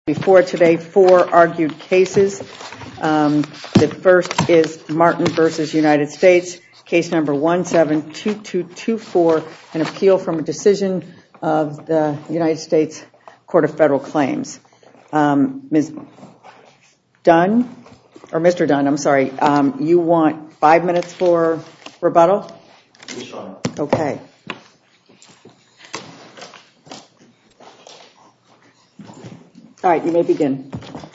Before today, 4 argued cases. The first is Martin v. United States, case number 172224, an appeal from a decision of the United States Court of Federal Claims. Ms. Dunn, or Mr. Dunn, I'm sorry, you want 5 minutes for rebuttal? Yes, Your Honor. Okay. All right, you may begin.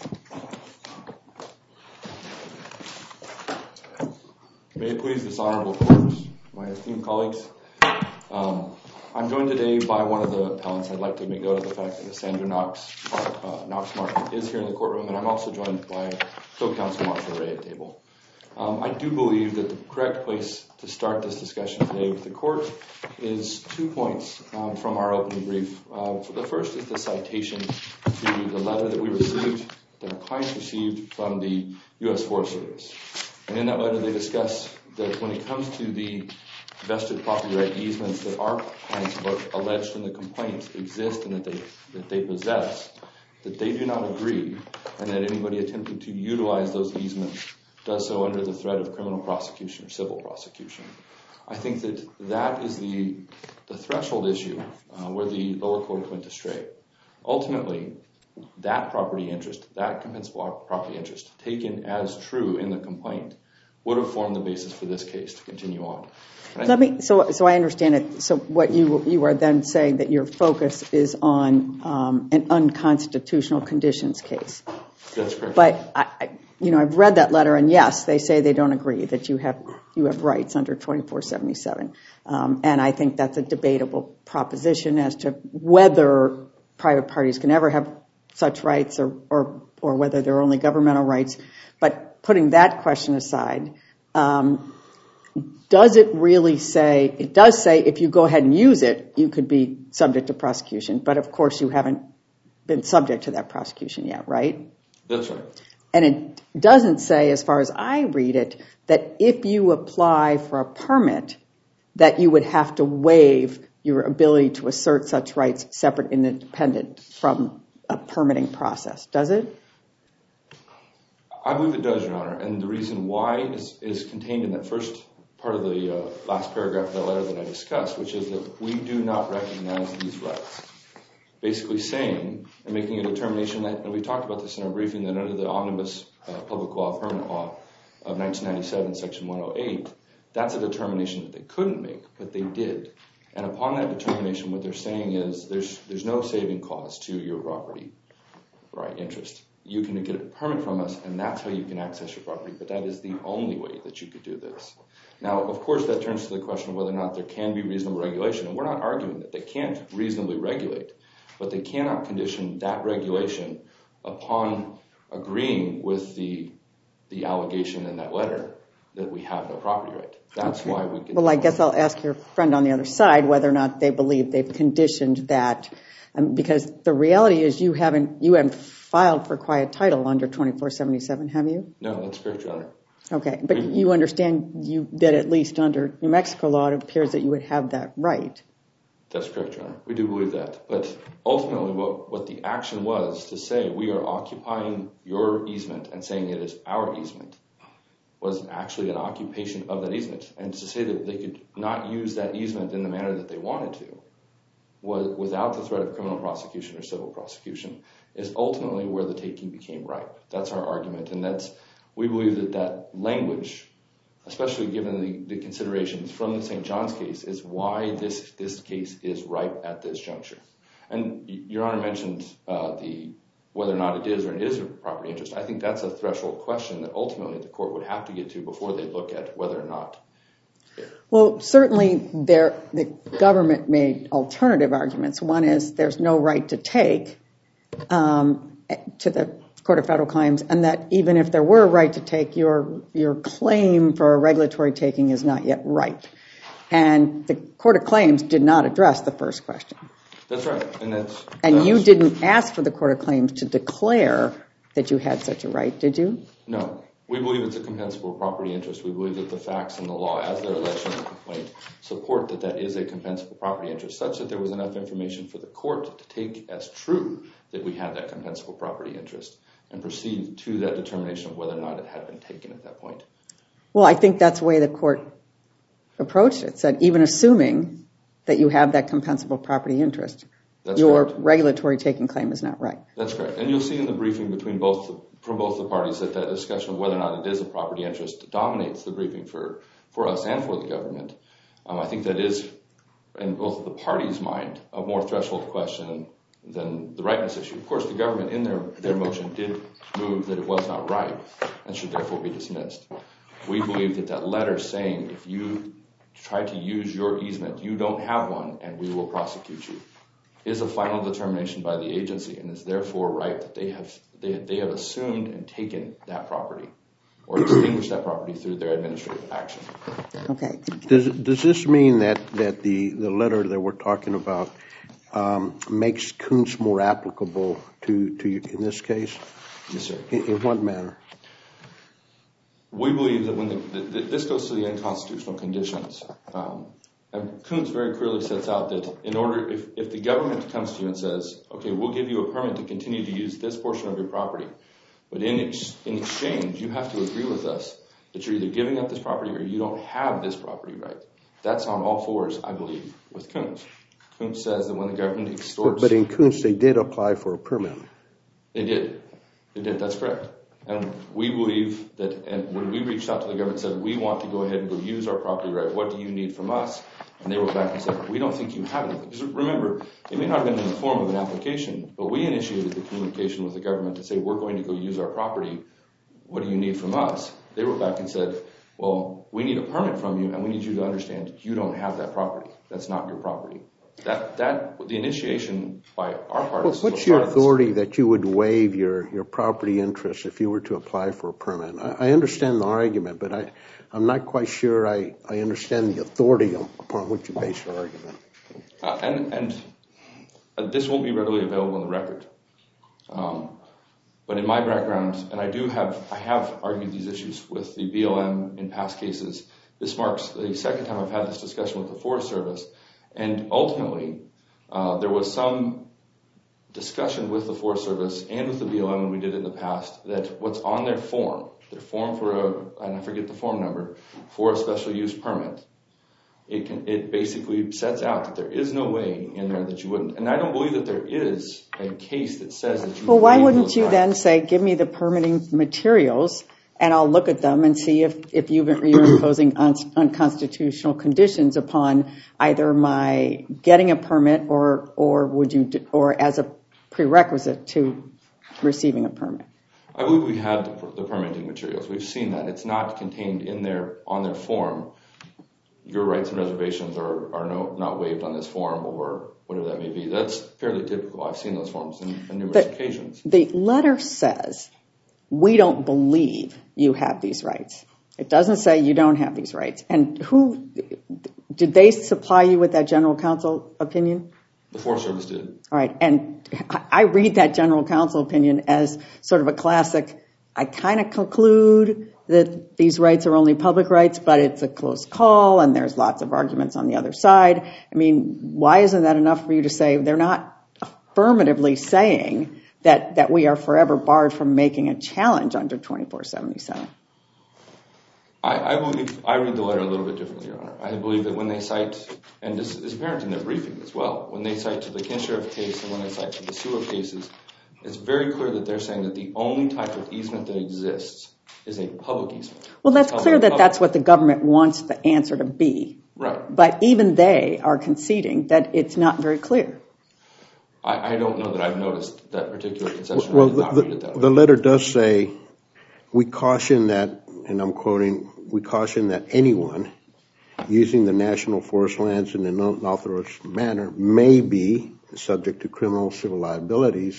May it please this honorable court, my esteemed colleagues. I'm joined today by one of the appellants. I'd like to make note of the fact that Sandra Knox Martin is here in the courtroom, and I'm also joined by co-counsel Marshall Ray at table. I do believe that the correct place to start this discussion today with the court is 2 points from our opening brief. The first is the citation to the letter that we received, that our clients received from the U.S. Forest Service. And in that letter they discuss that when it comes to the vested property right easements that our clients have alleged in the complaint exist and that they possess, that they do not agree, and that anybody attempting to utilize those easements does so under the threat of criminal prosecution or civil prosecution. I think that is the threshold issue where the lower court went astray. Ultimately, that property interest, that compensable property interest, taken as true in the complaint, would have formed the basis for this case to continue on. So I understand it. So what you are then saying that your focus is on an unconstitutional conditions case. That's correct. But I've read that letter, and yes, they say they don't agree that you have rights under 2477, and I think that's a debatable proposition as to whether private parties can ever have such rights or whether they're only governmental rights. But putting that question aside, does it really say? It does say if you go ahead and use it, you could be subject to prosecution. But of course, you haven't been subject to that prosecution yet, right? That's right. And it doesn't say, as far as I read it, that if you apply for a permit, that you would have to waive your ability to assert such rights separate and independent from a permitting process. Does it? I believe it does, Your Honor. And the reason why is contained in that first part of the last paragraph of the letter that I discussed, which is that we do not recognize these rights. Basically saying and making a determination that, and we talked about this in our briefing, that under the Omnibus Public Law, Permanent Law of 1997, Section 108, that's a determination that they couldn't make, but they did. And upon that determination, what they're saying is there's no saving cause to your property right interest. You can get a permit from us, and that's how you can access your property, but that is the only way that you could do this. Now, of course, that turns to the question of whether or not there can be reasonable regulation, and we're not arguing that they can't reasonably regulate. But they cannot condition that regulation upon agreeing with the allegation in that letter that we have no property right. That's why we get. Well, I guess I'll ask your friend on the other side whether or not they believe they've conditioned that, because the reality is you haven't filed for quiet title under 2477, have you? No, that's correct, Your Honor. Okay, but you understand that at least under New Mexico law, it appears that you would have that right. That's correct, Your Honor. We do believe that. But ultimately, what the action was to say we are occupying your easement and saying it is our easement was actually an occupation of that easement. And to say that they could not use that easement in the manner that they wanted to was without the threat of criminal prosecution or civil prosecution is ultimately where the taking became ripe. That's our argument. And we believe that language, especially given the considerations from the St. John's case, is why this case is ripe at this juncture. And Your Honor mentioned whether or not it is or it isn't a property interest. I think that's a threshold question that ultimately the court would have to get to before they look at whether or not. Well, certainly the government made alternative arguments. One is there's no right to take to the Court of Federal Claims, and that even if there were a right to take, your claim for a regulatory taking is not yet ripe. And the Court of Claims did not address the first question. That's right. And you didn't ask for the Court of Claims to declare that you had such a right, did you? No. We believe it's a compensable property interest. We believe that the facts and the law, as they're alleged in the complaint, support that that is a compensable property interest, such that there was enough information for the court to take as true that we had that compensable property interest and proceed to that determination of whether or not it had been taken at that point. Well, I think that's the way the court approached it. It said, even assuming that you have that compensable property interest, your regulatory taking claim is not right. That's correct. And you'll see in the briefing from both the parties that discussion of whether or not it is a property interest dominates the briefing for us and for the government. I think that is, in both of the parties' mind, a more threshold question than the rightness issue. Of course, the government in their motion did move that it was not right and should therefore be dismissed. We believe that letter saying, if you try to use your easement, you don't have one and we will prosecute you, is a final determination by the agency and is therefore right that they have assumed and taken that property or extinguished that property through their administrative action. Okay. Does this mean that the letter that we're talking about makes Kuntz more applicable to you in this case? Yes, sir. In what manner? We believe that when this goes to the unconstitutional conditions, and Kuntz very clearly sets out that in order, if the government comes to you and says, okay, we'll give you a permit to continue to use this portion of your property, but in exchange, you have to agree with us that you're either giving up this property or you don't have this property right. That's on all fours, I believe, with Kuntz. Kuntz says that when the government extorts... But in Kuntz, they did apply for a permit. They did. That's correct. And we believe that, and when we reached out to the government and said, we want to go ahead and go use our property right, what do you need from us? And they wrote back and said, we don't think you have anything. Because remember, it may not have been in the form of an application, but we initiated the communication with the government to say, we're going to go use our property. What do you need from us? They wrote back and said, well, we need a permit from you, and we need you to understand you don't have that property. That's not your property. The initiation by our part is... What's your authority that you would waive your property interest if you were to apply for a permit? I understand the argument, but I'm not quite sure I understand the authority upon which you base your argument. And this won't be readily available on the record. But in my background, and I have argued these issues with the BLM in past cases. This marks the second time I've had this discussion with the Forest Service. And ultimately, there was some discussion with the Forest Service and with the BLM when we did it in the past that what's on their form for and I forget the form number, for a special use permit, it basically sets out that there is no way in there that you wouldn't. And I don't believe that there is a case that says that you... Well, why wouldn't you then say, give me the permitting materials and I'll look at them and see if you're imposing unconstitutional conditions upon either my getting a permit or as a prerequisite to receiving a permit. I believe we had the permitting materials. We've seen that. It's not contained on their form. Your rights and reservations are not waived on this form or whatever that may be. That's fairly typical. I've seen those forms on numerous occasions. The letter says, we don't believe you have these rights. It doesn't say you don't have these rights. And did they supply you with that general counsel opinion? The Forest Service did. All right. And I read that general counsel opinion as sort of a classic, I kind of conclude that these rights are only public rights, but it's a close call and there's lots of arguments on the other side. I mean, why isn't that enough for you to say they're not affirmatively saying that we are forever barred from making a challenge under 2477? I read the letter a little bit differently, Your Honor. I believe that when they cite, and this is apparent in their briefing as well, when they cite to the Kinsheriff case and when they cite to the sewer cases, it's very clear that they're saying that the only type of easement that exists is a public easement. Well, that's clear that that's what the government wants the answer to be. Right. But even they are conceding that it's not very clear. I don't know that I've noticed that particular concession. Well, the letter does say, we caution that, and I'm quoting, we caution that anyone using the national forest lands in an unauthorized manner may be subject to criminal civil liabilities.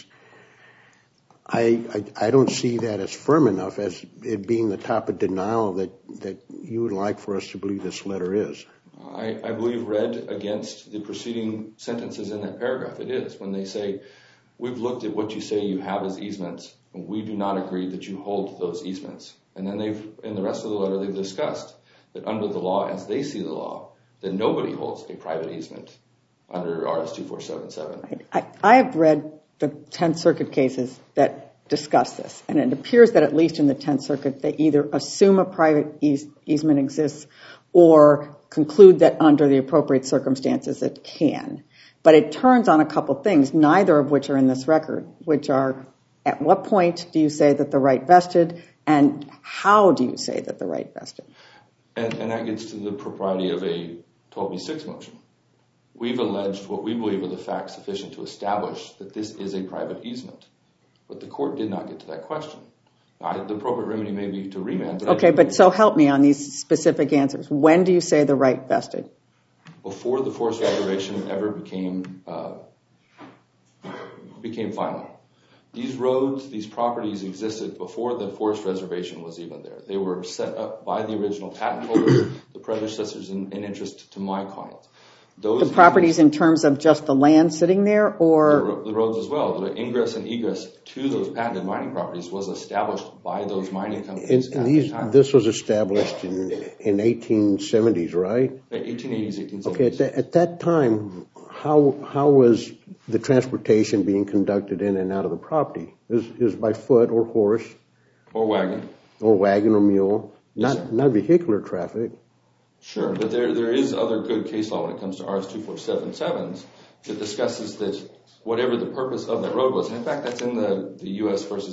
I don't see that as firm enough as it being the type of denial that you would like for us to believe this letter is. I believe read against the preceding sentences in that paragraph. It is when they say, we've looked at what you say you have as easements, and we do not agree that you hold those easements. And then in the rest of the letter, they've discussed that under the law, as they see the law, that nobody holds a private easement under RS 2477. I have read the 10th Circuit cases that discuss this, and it appears that at least in the 10th Circuit, they either assume a private easement exists or conclude that under the appropriate circumstances it can. But it turns on a couple things, neither of which are in this record, which are at what point do you say that the right vested, and how do you say that the right vested? And that gets to the propriety of a 12b6 motion. We've alleged what we believe are the facts sufficient to establish that this is a private easement. But the court did not get to that question. The appropriate remedy may be to remand. But so help me on these specific answers. When do you say the right vested? Before the forest reservation ever became final. These roads, these properties existed before the forest reservation was even there. They were set up by the original patent holder, the predecessors in interest to my clients. The properties in terms of just the land sitting there, or the roads as well. The ingress and egress to those patented mining properties was established by those mining companies. And this was established in 1870s, right? 1880s, 1870s. Okay, at that time, how was the transportation being conducted in and out of the property? It was by foot or horse, or wagon, or mule, Yes, not vehicular traffic. Sure, but there is other good case law when it comes to RS 2477s that discusses that whatever the purpose of that road was. And in fact, that's in the U.S. versus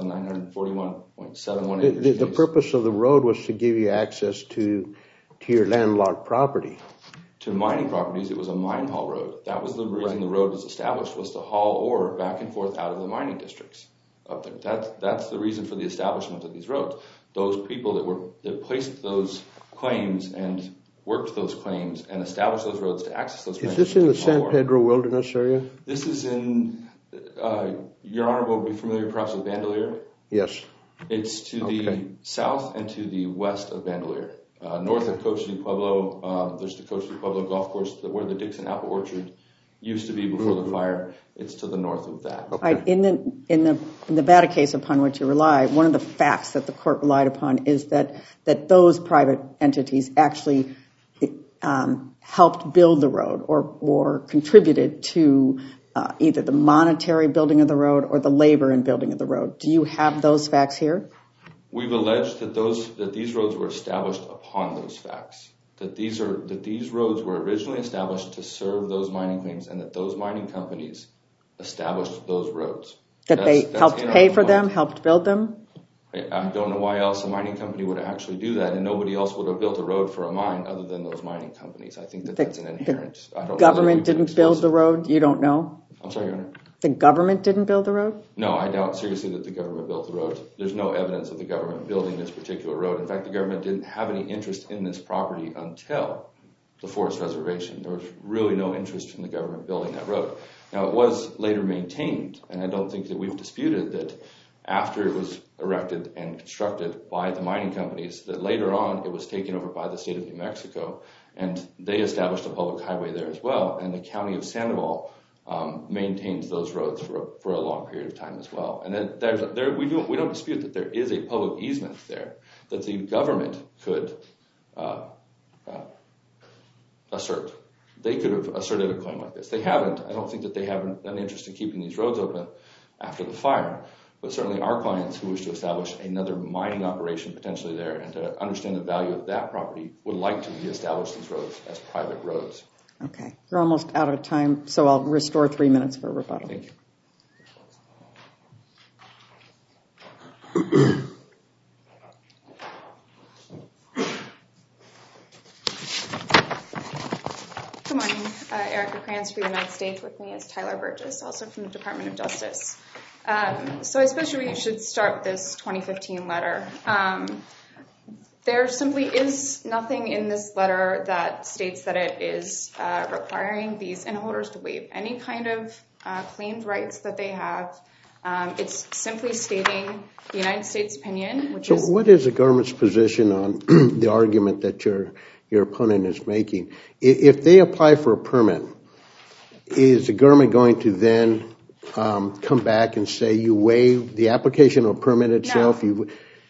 9,941.71 acres. The purpose of the road was to give you access to your landlocked property. To mining properties, it was a mine haul road. That was the reason the road was established, was to haul ore back and forth out of the mining districts up there. That's the reason for the establishment of these roads. Those people that placed those claims and worked those claims and established those roads to access those claims. Is this in the San Pedro Wilderness area? This is in, Your Honor will be familiar perhaps with Bandelier? Yes. It's to the south and to the west of Bandelier. North of Coche de Pueblo, there's the Coche de Pueblo golf course where the Dixon Apple Orchard used to be before the fire. It's to the north of that. Okay. In the Nevada case upon which you rely, one of the facts that the court relied upon is that those private entities actually helped build the road or contributed to either the monetary building of the road or the labor in building of the road. Do you have those facts here? We've alleged that these roads were established upon those facts. That these roads were originally established to serve those mining claims, and that those mining companies established those roads. That they helped pay for them, helped build them? I don't know why else a mining company would actually do that, and nobody else would have built a road for a mine other than those mining companies. I think that's an inherent. The government didn't build the road? You don't know? I'm sorry, Your Honor. The government didn't build the road? No, I doubt seriously that the government built the road. There's no evidence of the government building this particular road. In fact, the government didn't have any interest in this property until the forest reservation. There was really no interest in the government building that road. Now, it was later maintained, and I don't think that we've disputed that after it was erected and constructed by the mining companies, that later on it was taken over by the state of New Mexico, and they established a public highway there as well, and the county of Sandoval maintains those roads for a long period of time as well. And then we don't dispute that there is a public easement there that the government could assert. They could have asserted a claim like this. They haven't. I don't think that they have an interest in keeping these roads open after the fire. But certainly our clients who wish to establish another mining operation potentially there and to understand the value of that property would like to reestablish these roads as private roads. Okay. You're almost out of time, so I'll restore 3 minutes for rebuttal. Thank you. Good morning. Erica Kranz for the United States. With me is Tyler Burgess, also from the Department of Justice. So I suppose we should start with this 2015 letter. There simply is nothing in this letter that states that it is requiring these inholders to waive any kind of claimed rights that they have. It's simply stating the United States opinion, which is... So what is the government's position on the argument that your opponent is making? If they apply for a permit, is the government going to then come back and say you waive the application of a permit itself? No.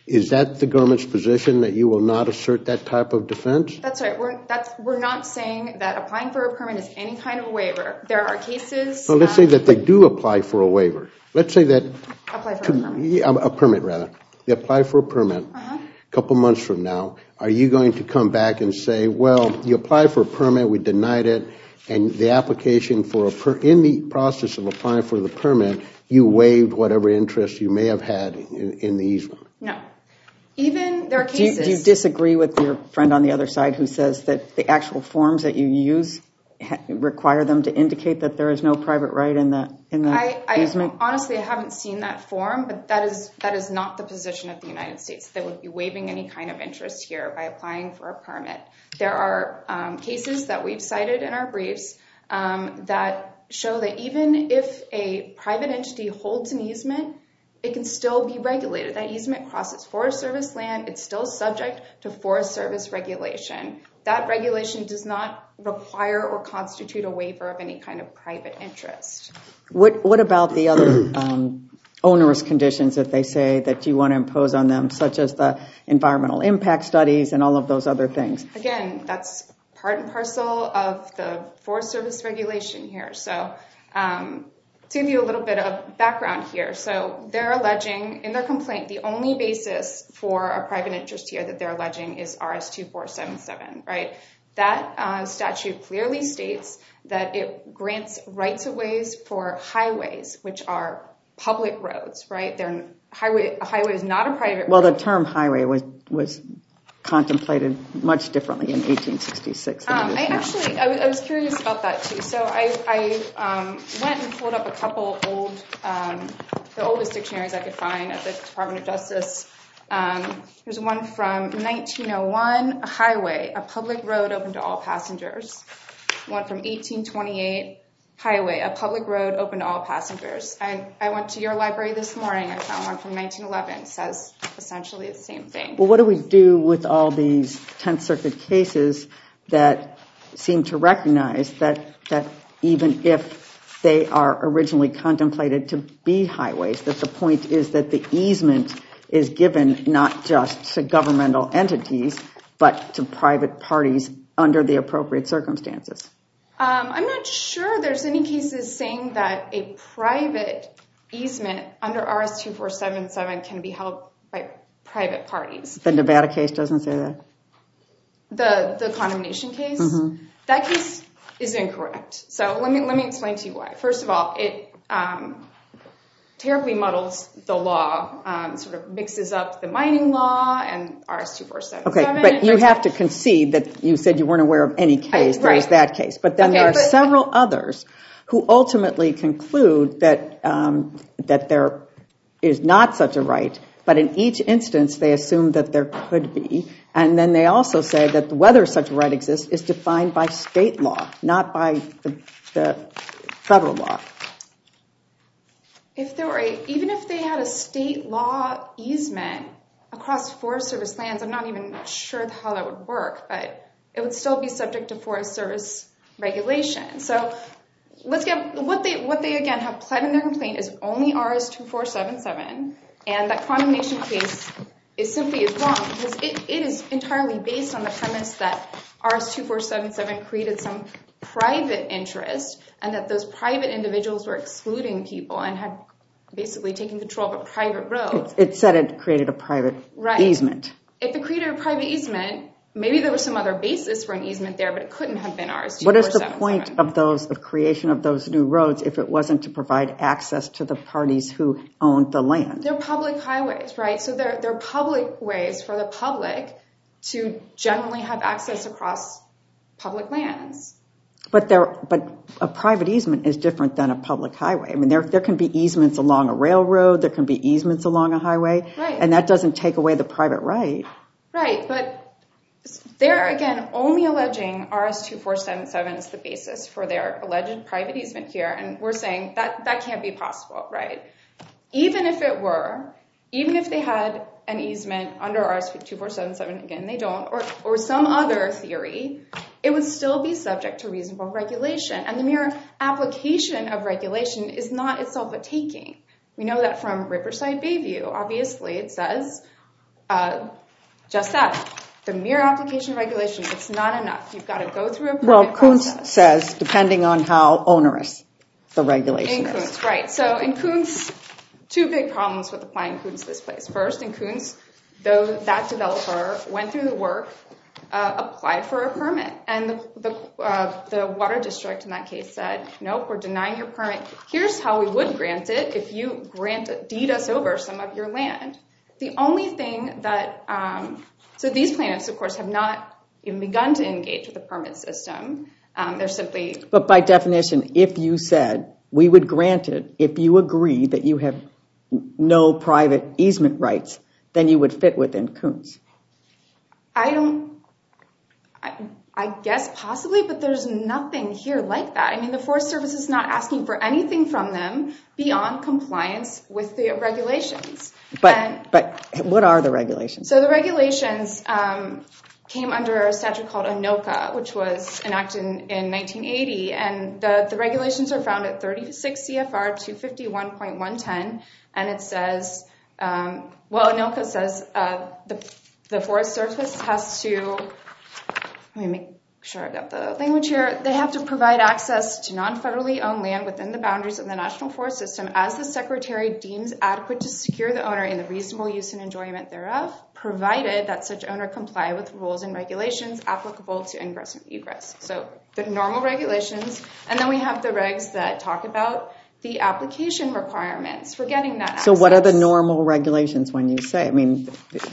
Is that the government's position, that you will not assert that type of defense? That's right. We're not saying that applying for a permit is any kind of waiver. There are cases... Well, let's say that they do apply for a waiver. Let's say that... Apply for a permit. A permit, rather. They apply for a permit. A couple months from now, are you going to come back and say, well, you applied for a permit, we denied it, and the application for in the process of applying for the permit, you waived whatever interest you may have had in the easement? No. Even there are cases... Do you disagree with your friend on the other side who says that the actual forms that you use require them to indicate that there is no private right in the easement? Honestly, I haven't seen that form, but that is not the position of the United States. They would be waiving any kind of interest here by applying for a permit. There are cases that we've cited in our briefs that show that even if a private entity holds an easement, it can still be regulated. That easement crosses Forest Service land. It's still subject to Forest Service regulation. That regulation does not require or constitute a waiver of any kind of private interest. What about the other onerous conditions that they say that you want to impose on them, such as the environmental impact studies and all of those other things? Again, that's part and parcel of the Forest Service regulation here. So to give you a little bit of background here, so they're alleging in their complaint, the only basis for a private interest here that they're alleging is RS-2477, right? That statute clearly states that it grants rights of ways for highways, which are public roads, right? A highway is not a private road. Well, the term highway was contemplated much differently in 1866 than it is now. I was curious about that too. So I went and pulled up a couple the oldest dictionaries I could find at the Department of Justice. There's one from 1901, a highway, a public road open to all passengers. One from 1828, highway, a public road open to all passengers. I went to your library this morning. I found one from 1911. It says essentially the same thing. Well, what do we do with all these 10th Circuit cases that seem to recognize that even if they are originally contemplated to be highways, that the point is that the easement is given not just to governmental entities, but to private parties under the appropriate circumstances? I'm not sure there's any cases saying that a private easement under RS-2477 can be held by private parties. The Nevada case doesn't say that? The condemnation case? Mm-hmm. That case is incorrect. So let me explain to you why. First of all, it terribly muddles the law, sort of mixes up the mining law and RS-2477. Okay, but you have to concede that you said you weren't aware of any case. There's that case. But then there are several others who ultimately conclude that there is not such a right, but in each instance they assume that there could be. And then they also say that whether such a right exists is defined by state law, not by the federal law. Even if they had a state law easement across Forest Service lands, I'm not even sure how that would work, but it would still be subject to Forest Service regulation. So let's get what they again have pled in their complaint is only RS-2477, and that condemnation case is wrong because it is entirely based on the premise that RS-2477 created some private interest and that those private individuals were excluding people and had basically taken control of a private road. It said it created a private easement. If it created a private easement, maybe there was some other basis for an easement there, but it couldn't have been RS-2477. What is the point of creation of those new roads if it wasn't to provide access to the parties who owned the land? They're public highways, right? So they're public ways for the public to generally have access across public lands. But a private easement is different than a public highway. I mean, there can be easements along a railroad, there can be easements along a highway, and that doesn't take away the private right. Right, but they're, again, only alleging RS-2477 is the basis for their alleged private easement here, and we're saying that can't be possible, right? Even if it were, even if they had an easement under RS-2477, again, they don't, or some other theory, it would still be subject to reasonable regulation. And the mere application of regulation is not itself a taking. We know that from Riverside Bayview. Obviously, it says just that. The mere application of regulation, it's not enough. You've got to go through a permit process. Kuntz says, depending on how onerous the regulation is. In Kuntz, right. So in Kuntz, two big problems with applying Kuntz this place. First, in Kuntz, though that developer went through the work, applied for a permit. And the water district in that case said, nope, we're denying your permit. Here's how we would grant it if you deed us over some of your land. The only thing that, so these plaintiffs, of course, have not even begun to engage with the permit system. They're simply... But by definition, if you said, we would grant it, if you agree that you have no private easement rights, then you would fit within Kuntz. I guess possibly, but there's nothing here like that. I mean, the Forest Service is not asking for anything from them beyond compliance with the regulations. But what are the regulations? So the regulations came under a statute called ANOCA, which was enacted in 1980. And the regulations are found at 36 CFR 251.110. And it says, ANOCA says the Forest Service has to... Let me make sure I've got the language here. They have to provide access to non-federally owned land within the boundaries of the National Forest System as the Secretary deems adequate to secure the owner in the reasonable use and enjoyment thereof, provided that such owner comply with rules and regulations applicable to ingress and egress. So the normal regulations, and then we have the regs that talk about the application requirements for getting that access. So what are the normal regulations when you say? I mean,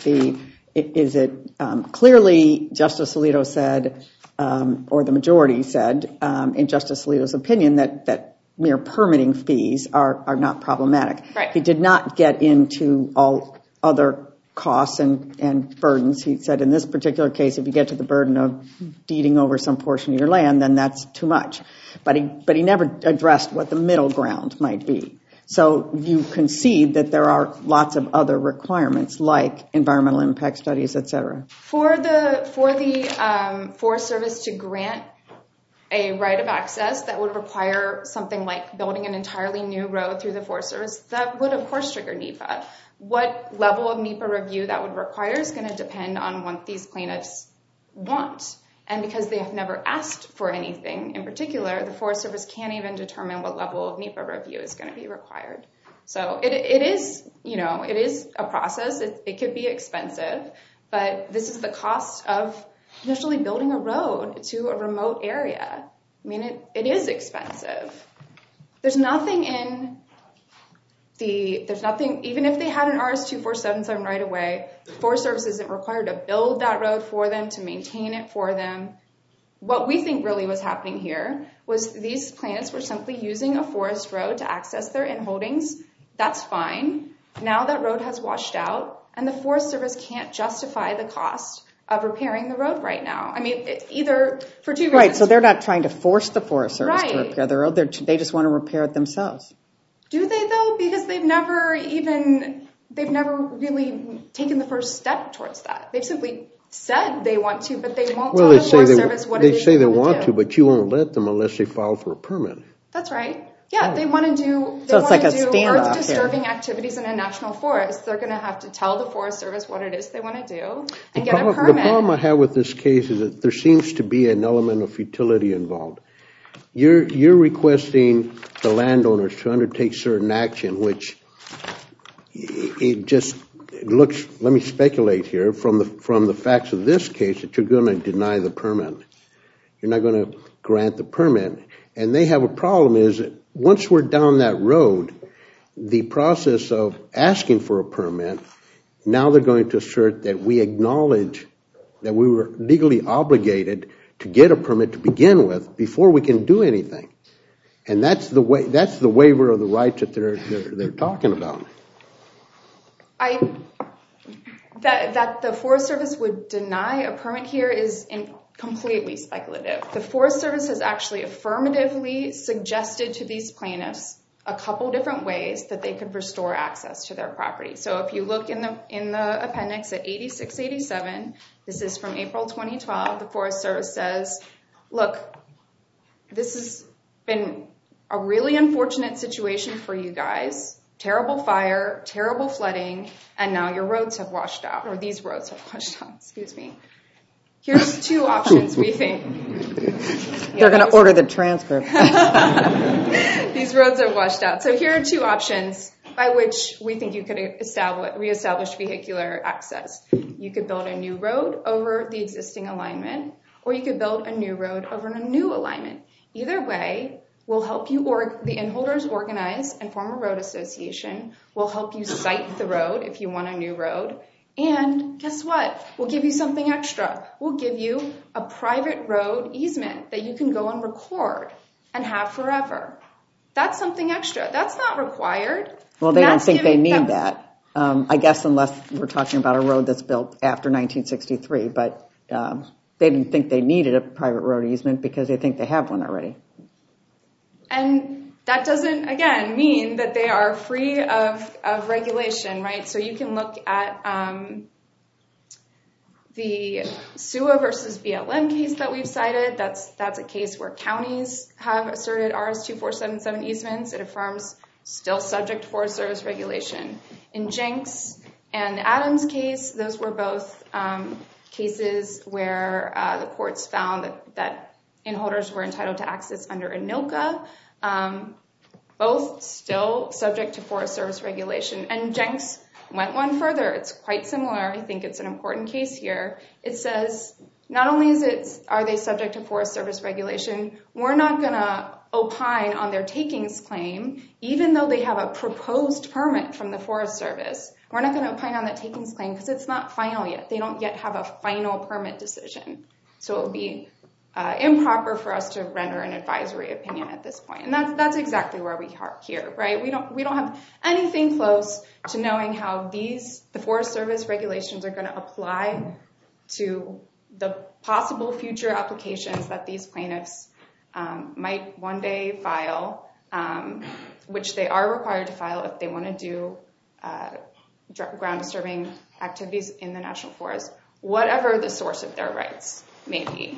is it clearly Justice Alito said, or the majority said, in Justice Alito's opinion, that mere permitting fees are not problematic. Right. He did not get into all other costs and burdens. He said in this particular case, if you get to the burden of deeding over some portion of your land, then that's too much. But he never addressed what the middle ground might be. So you concede that there are lots of other requirements like environmental impact studies, et cetera. For the Forest Service to grant a right of access that would require something like building an entirely new road through the Forest Service, that would of course trigger NEPA. What level of NEPA review that would require is going to depend on what these plaintiffs want. And because they have never asked for anything in particular, the Forest Service can't even determine what level of NEPA review is going to be required. So it is a process. It could be expensive, but this is the cost of initially building a road to a remote area. I mean, it is expensive. There's nothing, even if they had an RS-2477 right away, the Forest Service isn't required to build that road for them, to maintain it for them. What we think really was happening here was these plaintiffs were simply using a forest road to access their inholdings. That's fine. Now that road has washed out, and the Forest Service can't justify the cost of repairing the road right now. I mean, either for two reasons. Right, so they're not trying to force the Forest Service to repair the road. They just want to repair it themselves. Do they, though? Because they've never really taken the first step towards that. They've simply said they want to, but they won't tell the Forest Service what it is they say they want want to, but you won't let them unless they file for a permit. That's right. Yeah, they want to do earth disturbing activities in a national forest. They're going to have to tell the Forest Service what it is they want to do and get a permit. The problem I have with this case is that there seems to be an element of futility involved. You're requesting the landowners to undertake certain action, which it just looks, let me speculate here, from the facts of this case, that you're going to deny the permit. You're not going to grant the permit. And they have a problem is that once we're down that road, the process of asking for a permit, now they're going to assert that we acknowledge that we were legally obligated to get a permit to begin with before we can do anything. And that's the waiver of the rights that they're talking about. That the Forest Service would deny a permit here is completely speculative. The Forest Service has actually affirmatively suggested to these plaintiffs a couple different ways that they could restore access to their property. So if you look in the appendix at 8687, this is from April 2012, the Forest Service says, look, this has been a really unfortunate situation for you guys. terrible fire, terrible flooding, and now your roads have washed out, or these roads have washed out, excuse me. Here's two options we think. They're going to order the transcript. These roads are washed out. So here are two options by which we think you could reestablish vehicular access. You could build a new road over the existing alignment, or you could build a new road over a new alignment. Either way will help you, or the inholders organize and form a road association, will help you site the road if you want a new road. And guess what? We'll give you something extra. We'll give you a private road easement that you can go and record and have forever. That's something extra. That's not required. Well, they don't think they need that. I guess unless we're talking about a road that's built after 1963, but they didn't think they needed a private road easement because they think they have one already. And that doesn't, again, mean that they are free of regulation, right? So you can look at the SUA versus BLM case that we've cited. That's a case where counties have asserted RS-2477 easements. It affirms still subject to Forest Service regulation. In Jenks and Adams' case, those were both cases where the courts found that inholders were entitled to access under ANILCA, both still subject to Forest Service regulation. And Jenks went one further. It's quite similar. I think it's an important case here. It says not only are they subject to Forest Service regulation, we're not going to opine on their takings claim, even though they have a proposed permit from the Forest Service. We're not going to opine on that takings claim because it's not final yet. They don't yet have a final permit decision. So it would be improper for us to render an advisory opinion at this point. And that's exactly where we are here, right? We don't have anything close to knowing how the Forest Service regulations are going to apply to the possible future applications that these plaintiffs might one day file, which they are required to file if they want to do ground disturbing activities in the National Forest, whatever the source of their rights may be.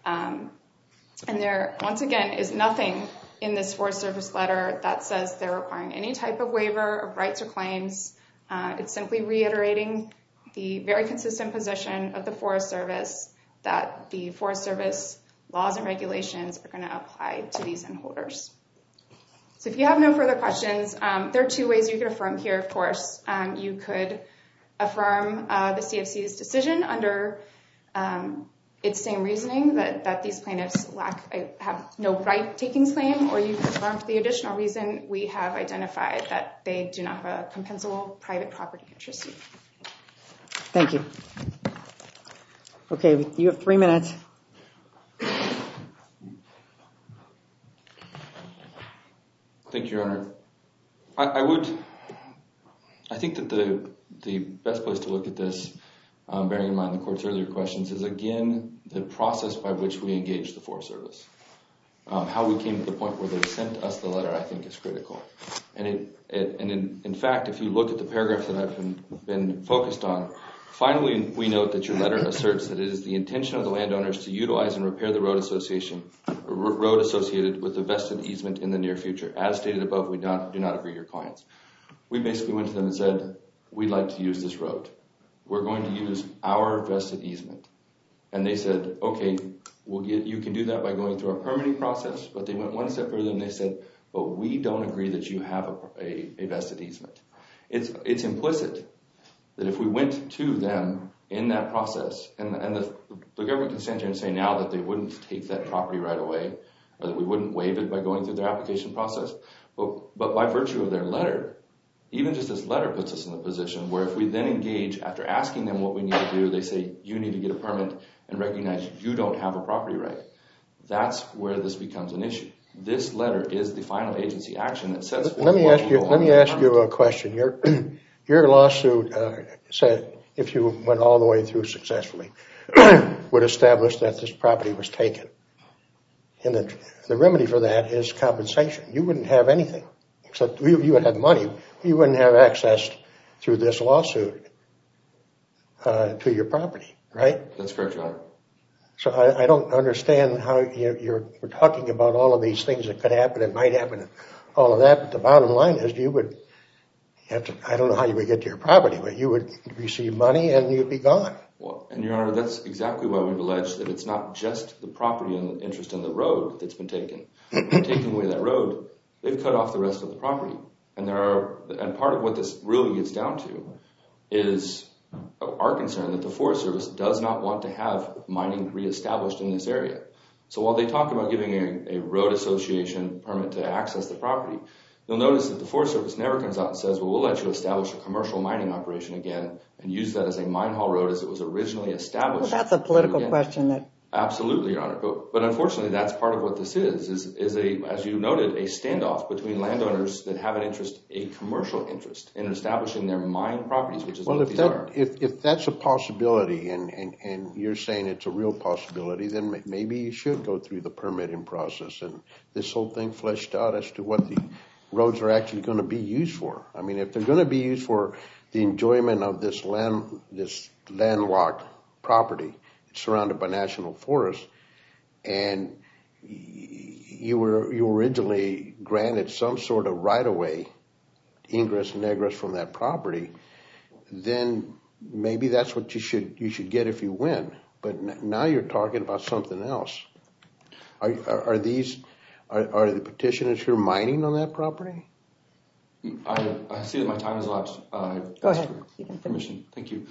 And there, once again, is nothing in this Forest Service letter that says they're requiring any type of waiver of rights or claims. It's simply reiterating the very consistent position of the Forest Service that the Forest Service laws and regulations are going to apply to these inholders. So if you have no further questions, there are two ways you could affirm here, of course. You could affirm the CFC's decision under its same reasoning that these plaintiffs have no right takings claim, or you could affirm for the additional reason we have identified that they do not have a compensable private property interest. Thank you. Okay, you have 3 minutes. Thank you, Your Honor. I think that the best place to look at this, bearing in mind the court's earlier questions, is again the process by which we engage the Forest Service. How we came to the point where they sent us the letter, I think, is critical. And in fact, if you look at the paragraph that I've been focused on, finally we note that your letter asserts that it is the intention of the landowners to utilize and repair the road associated with the vested easement in the near future. As stated above, we do not agree with your clients. We basically went to them and said, we'd like to use this road. We're going to use our vested easement. And they said, okay, you can do that by going through our permitting process. But they went one step further and they said, but we don't agree that you have a vested easement. It's implicit that if we went to them in that process, and the government can stand here and say now that they wouldn't take that property right away, or that we wouldn't waive it by going through their application process, but by virtue of their letter, even just this letter puts us in a position where if we then engage, after asking them what we need to do, they say, you need to get a permit and recognize you don't have a property right. That's where this becomes an issue. This letter is the final agency action that sets forth. Let me ask you a question. Your lawsuit said, if you went all the way through successfully, would establish that this property was taken. And the remedy for that is compensation. You wouldn't have anything, except you would have money. You wouldn't have access through this lawsuit to your property, right? That's correct, Your Honor. So I don't understand how we're talking about all of these things that could happen, it might happen, all of that. But the bottom line is you I don't know how you would get to your property, but you would receive money and you'd be gone. Well, and Your Honor, that's exactly why we've alleged that it's not just the property and the interest in the road that's been taken. By taking away that road, they've cut off the rest of the property. And part of what this really gets down to is our concern that the Forest Service does not want to have mining reestablished in this area. So while they talk about giving a road association permit to access the property, you'll notice that the Forest Service never comes out and says, well, we'll let you establish a commercial mining operation again and use that as a mine haul road as it was originally established. Well, that's a political question that... Absolutely, Your Honor. But unfortunately, that's part of what this is as you noted, a standoff between landowners that have an interest, a commercial interest, in establishing their mine properties, which is what these are. If that's a possibility, and you're saying it's a real possibility, then maybe you should go through the permitting process and this whole thing fleshed out as to what the roads are actually going to be used for. I mean, if they're going to be used for the enjoyment of this landlocked property, surrounded by national forests, and you were originally granted some sort of right-of-way, ingress and egress from that property, then maybe that's what you should get if you win. But now you're talking about something else. Are the petitioners here mining on that property? I see that my time is elapsed. Go ahead. Permission. Thank you.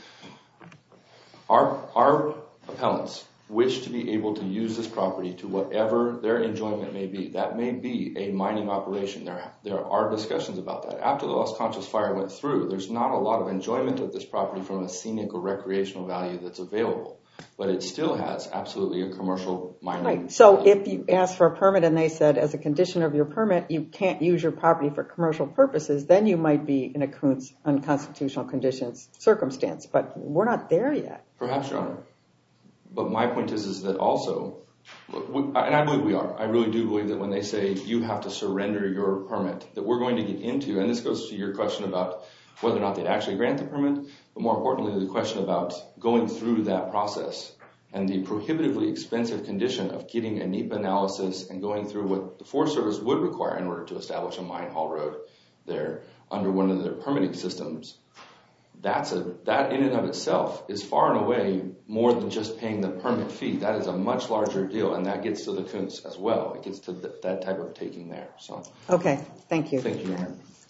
Our appellants wish to be able to use this property to whatever their enjoyment may be. That may be a mining operation. There are discussions about that. After the Los Conchos fire went through, there's not a lot of enjoyment of this property from a scenic or recreational value that's available. But it still has absolutely a commercial mining. Right. So if you ask for a permit and they said as a condition of your permit you can't use your property for commercial purposes, then you might be in a unconstitutional conditions circumstance. But we're not there yet. Perhaps, Your Honor. But my point is that also, and I believe we are, I really do believe that when they say you have to surrender your permit, that we're going to get into, and this goes to your question about whether or not they'd actually grant the permit, but more importantly, the question about going through that process and the prohibitively expensive condition of getting a NEPA analysis and going through what the Forest Service would require in order to establish a mine haul road there under one of their permitting systems. That in and of itself is far and away more than just paying the permit fee. That is a much larger deal, and that gets to the Kuntz as well. It gets to that type of taking there. So. Okay, thank you. Thank you, Your Honor.